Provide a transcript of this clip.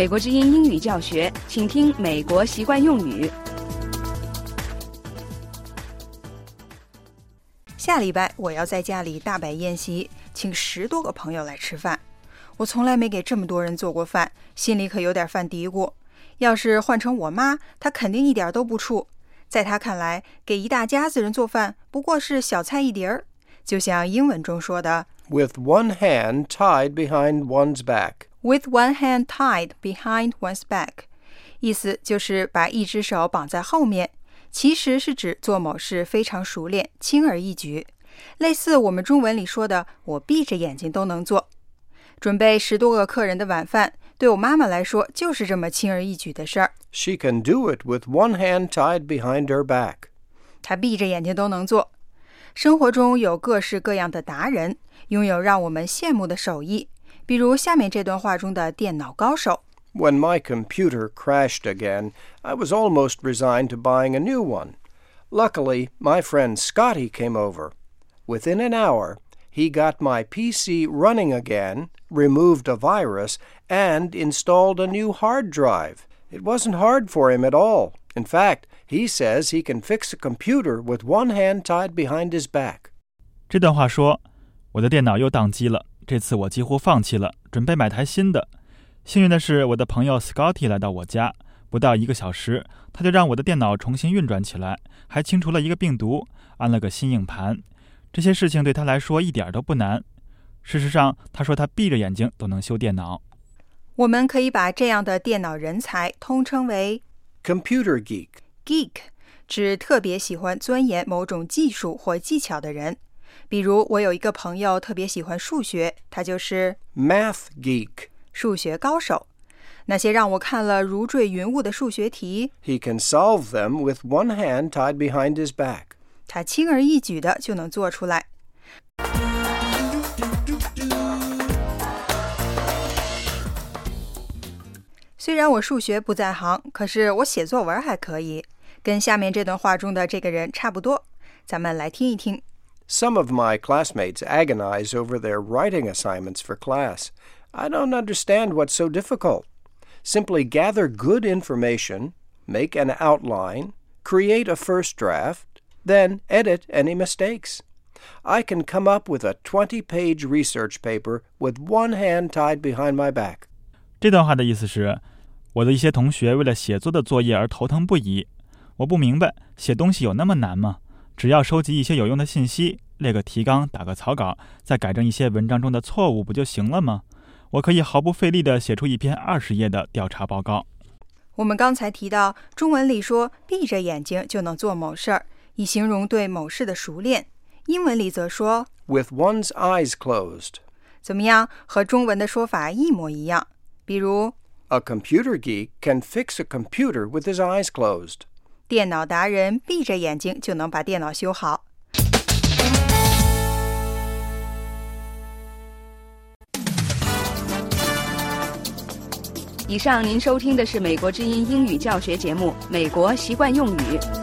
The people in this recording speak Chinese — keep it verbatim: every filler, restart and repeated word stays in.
美国之音英语教学，请听美国习惯用语。 下礼拜我要在家里大摆宴席，请十多个朋友来吃饭。我从来没给这么多人做过饭，心里可有点犯嘀咕。要是换成我妈，她肯定一点都不怵。在她看来，给一大家子人做饭不过是小菜一碟儿，就像英文中说的 With one hand tied behind one's back. With one hand tied behind one's back. 意思就是把一只手绑在后面，其实是指做某事非常熟练，轻而易举。类似我们中文里说的我闭着眼睛都能做。准备十多个客人的晚饭，对我妈妈来说就是这么轻而易举的事儿。 She can do it with one hand tied behind her back. 她闭着眼睛都能做。生活中有各式各样的达人，拥有让我们羡慕的手艺，比如下面这段话中的电脑高手。 When my computer crashed again, I was almost resigned to buying a new one. Luckily, my friend Scotty came over. Within an hour, he got my P C running again, removed a virus, and installed a new hard drive. It wasn't hard for him at all. In fact, he says he can fix a computer with one hand tied behind his back. 这段话说，我的电脑又宕机了，这次我几乎放弃了，准备买台新的。幸运的是，我的朋友 Scotty 来到我家，不到一个小时，他就让我的电脑重新运转起来，还清除了一个病毒，安了个新硬盘。这些事情对他来说一点都不难。事实上，他说他闭着眼睛都能修电脑。 我们可以把这样的电脑人才通称为 Computer geek. Geek 指特别喜欢钻研某种技术或技巧的人。比如我有一个朋友特别喜欢数学，他就是 Math geek. 数学高手。那些让我看了如坠云雾的数学题， He can solve them with one hand tied behind his back. 他轻而易举的就能做出来。虽然我数学不在行，可是我写作文还可以，跟下面这段话中的这个人差不多。咱们来听一听。 Some of my classmates agonize over their writing assignments for class. I don't understand what's so difficult. Simply gather good information, make an outline, create a first draft, then edit any mistakes. I can come up with a twenty-page research paper with one hand tied behind my back. 这段话的意思是，我的一些同学为了写作的作业而头疼不已。我不明白，写东西有那么难吗？只要收集一些有用的信息，列个提纲，打个草稿，再改正一些文章中的错误不就行了吗？我可以毫不费力地写出一篇二十页的调查报告。 我们刚才提到，中文里说闭着眼睛就能做某事儿，以形容对某事的熟练。英文里则说 With one's eyes closed. 怎么样？和中文的说法一模一样。比如 A computer geek can fix a computer with his eyes closed. 电脑达人闭着眼睛就能把电脑修好。 以上您收听的是美国之音英语教学节目《美国习惯用语》。